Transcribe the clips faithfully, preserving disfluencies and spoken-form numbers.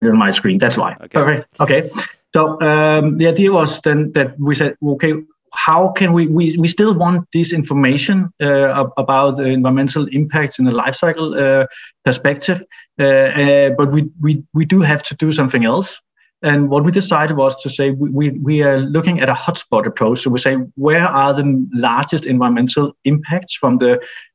on my screen. That's why. Okay. Perfect. Okay. So um, the idea was then that we said, okay, how can we, we, we still want this information uh, about the environmental impacts in the life cycle uh, perspective, uh, uh, but we, we, we do have to do something else. And what we decided was to say we, we, we are looking at a hotspot approach. So we say, where are the largest environmental impacts from the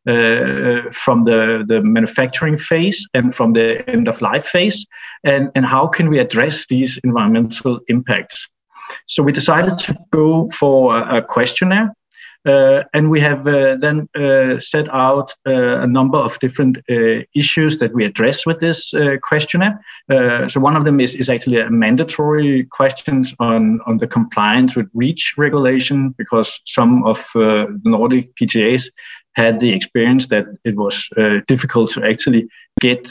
uh, from the, the manufacturing phase and from the end of life phase, and, and how can we address these environmental impacts? So we decided to go for a, a questionnaire. Uh, and we have uh, then uh, set out uh, a number of different uh, issues that we address with this uh, questionnaire. Uh, so one of them is, is actually a mandatory questions on, on the compliance with REACH regulation, because some of uh, the Nordic P T As had the experience that it was uh, difficult to actually get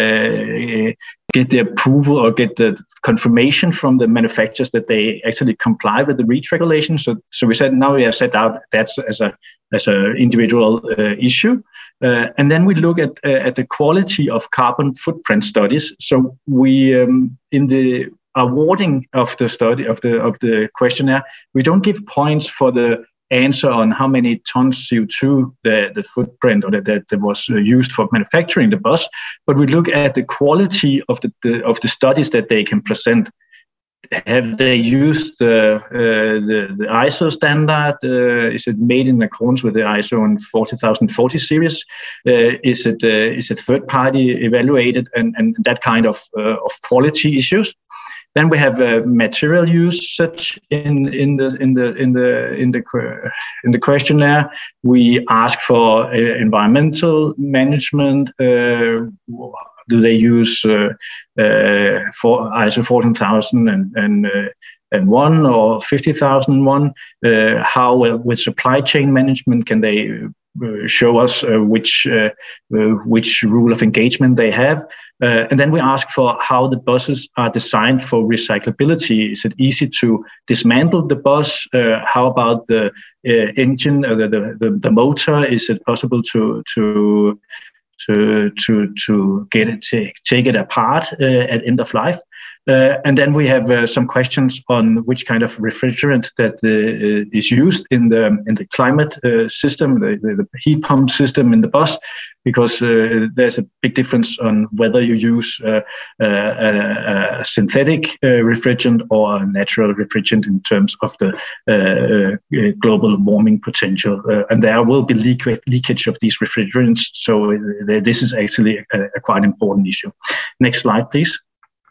uh, get the approval or get the confirmation from the manufacturers that they actually comply with the REACH regulation. So, so we said now we have set out that as a as an individual uh, issue, uh, and then we look at uh, at the quality of carbon footprint studies. So we um, in the awarding of the study of the of the questionnaire, we don't give points for the answer on how many tons C O two the, the footprint or that, that, that was used for manufacturing the bus, but we look at the quality of the, the of the studies that they can present. Have they used uh, uh, the, the I S O standard? Uh, is it made in accordance with the I S O and forty thousand forty series? Uh, is it uh, is it third party evaluated, and, and that kind of uh, of quality issues? Then we have uh, material usage in in the in the in the in the in the questionnaire. We ask for uh, environmental management. Uh, do they use uh, uh, for I S O fourteen thousand and and uh, and one or fifty thousand one? Uh, how uh, with supply chain management can they uh, show us uh, which uh, uh, which rule of engagement they have? Uh, and then we ask for how the buses are designed for recyclability. Is it easy to dismantle the bus? Uh, how about the uh, engine, or the, the, the motor? Is it possible to to to to to get it take, take it apart uh, at end of life? Uh, and then we have uh, some questions on which kind of refrigerant that uh, is used in the in the climate uh, system, the, the heat pump system in the bus, because uh, there's a big difference on whether you use uh, uh, a, a synthetic uh, refrigerant or a natural refrigerant in terms of the uh, uh, global warming potential. Uh, and there will be leak leakage of these refrigerants, so uh, this is actually a, a quite important issue. Next slide, please.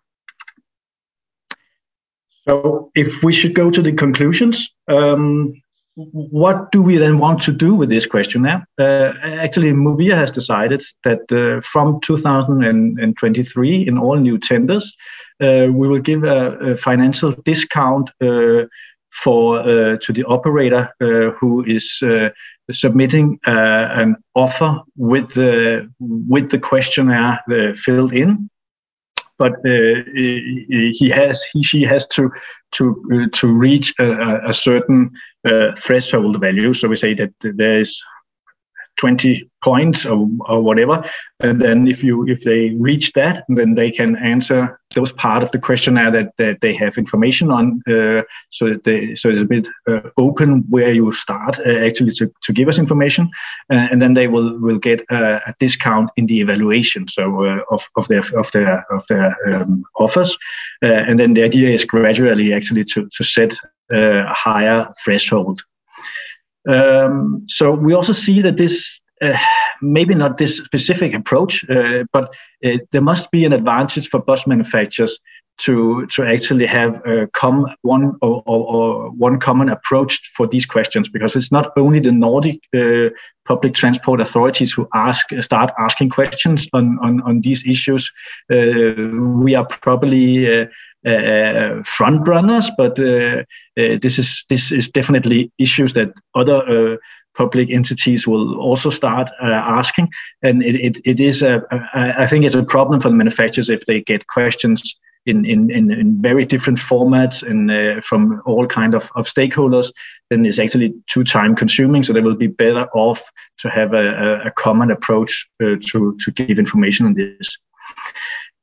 So if we should go to the conclusions, um, what do we then want to do with this questionnaire? Uh, actually, Movia has decided that uh, from two thousand twenty-three, in all new tenders, uh, we will give a, a financial discount uh, for uh, to the operator uh, who is uh, submitting uh, an offer with the with the questionnaire uh, filled in. But uh, he has, he, she has to to uh, to reach a, a certain uh, threshold value. So we say that there is twenty points or, or whatever, and then if you if they reach that, then they can answer those part of the questionnaire that, that they have information on. Uh, so that they so it's a bit uh, open where you start uh, actually to, to give us information, uh, and then they will will get a, a discount in the evaluation. So uh, of of their of their of their um, offers, uh, and then the idea is gradually actually to to set uh, a higher threshold. Um, so we also see that this, uh, maybe not this specific approach, uh, but uh, there must be an advantage for bus manufacturers to to actually have a com one or, or, or one common approach for these questions, because it's not only the Nordic uh, public transport authorities who ask start asking questions on on, on these issues. Uh, we are probably uh, Uh, front runners, but uh, uh, this is this is definitely issues that other uh, public entities will also start uh, asking, and it, it, it is a, a I think it's a problem for the manufacturers if they get questions in in, in, in very different formats and uh, from all kind of, of stakeholders. Then it's actually too time consuming, so they will be better off to have a, a common approach uh, to to give information on this.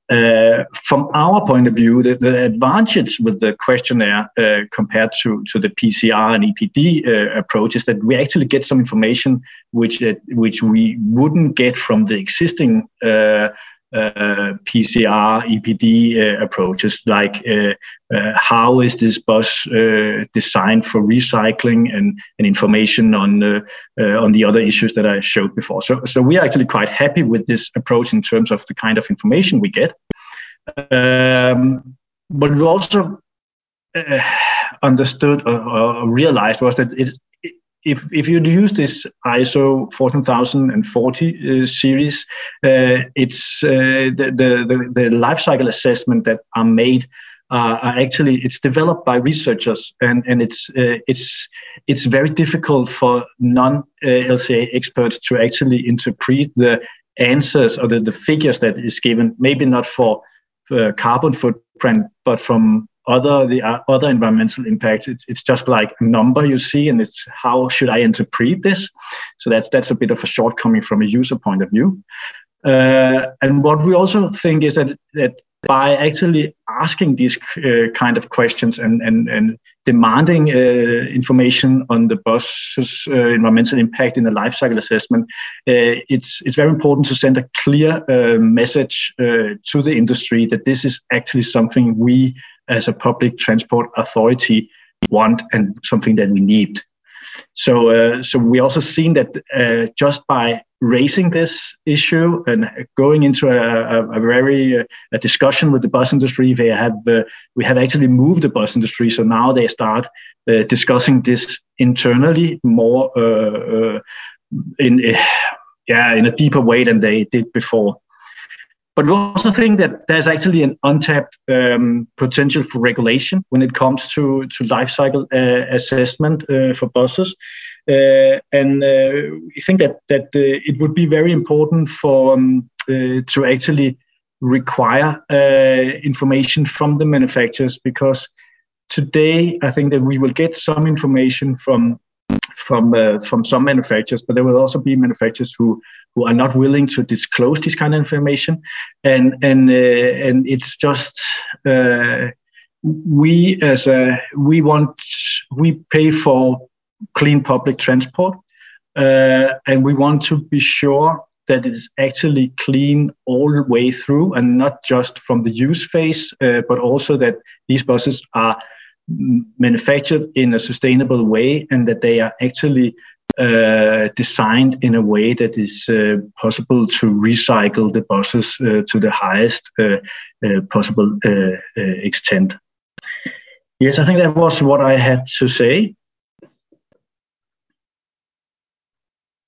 Uh, from our point of view, the, the advantage with the questionnaire uh, compared to, to the P C R and E P D uh, approach is that we actually get some information which uh, which we wouldn't get from the existing uh, uh, P C R, E P D uh, approaches, like uh, uh, how is this bus uh, designed for recycling, and, and information on uh, uh, on the other issues that I showed before. So, so we are actually quite happy with this approach in terms of the kind of information we get. Um, but we also uh, understood or, or realized was that it, if if you use this I S O fourteen thousand forty uh, series, uh, it's uh, the, the the life cycle assessment that are made uh, are actually it's developed by researchers, and and it's uh, it's it's very difficult for non L C A experts to actually interpret the answers or the, the figures that is given. Maybe not for uh, carbon footprint, but from other the uh, other environmental impacts. It's it's just like a number you see, and it's how should I interpret this? So that's that's a bit of a shortcoming from a user point of view. Uh, and what we also think is that that by actually asking these uh, kind of questions and and and demanding uh, information on the bus's uh, environmental impact in the life cycle assessment, uh, it's it's very important to send a clear uh, message uh, to the industry that this is actually something we as a public transport authority want and something that we need. So, uh, so we also seen that uh, just by raising this issue and going into a, a, a very uh, a discussion with the bus industry, they have uh, we have actually moved the bus industry. So now they start uh, discussing this internally more uh, uh, in uh, yeah in a deeper way than they did before. But we also think that there's actually an untapped um, potential for regulation when it comes to, to life cycle uh, assessment uh, for buses. Uh, and uh, we think that, that uh, it would be very important for um, uh, to actually require uh, information from the manufacturers, because today I think that we will get some information from from uh, from some manufacturers, but there will also be manufacturers who who are not willing to disclose this kind of information, and and uh, and it's just uh, we as a we want we pay for clean public transport, uh, and we want to be sure that it is actually clean all the way through, and not just from the use phase, uh, but also that these buses are manufactured in a sustainable way, and that they are actually uh, designed in a way that is uh, possible to recycle the buses uh, to the highest uh, uh, possible uh, uh, extent. Yes, I think that was what I had to say.